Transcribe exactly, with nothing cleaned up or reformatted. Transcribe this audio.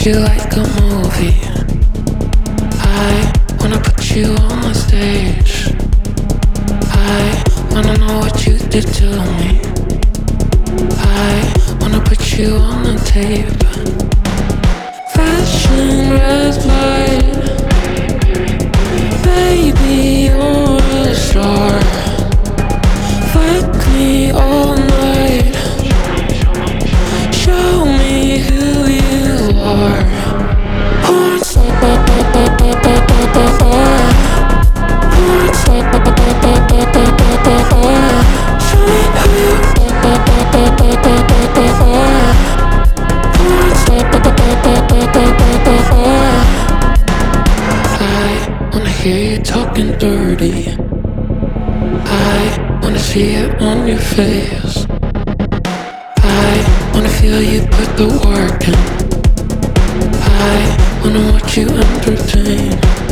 you like a movie. I wanna put you on the stage. I wanna know what you did to me. I wanna put you on the tape. Flashing red light. Baby, you're a star. Fuck me all night. Show me who you are. Porn star. Porn star. Show me who you are. Porn star. I wanna hear you talking dirty. I wanna see it on your face. I wanna feel you put the work in. I wanna watch you entertain.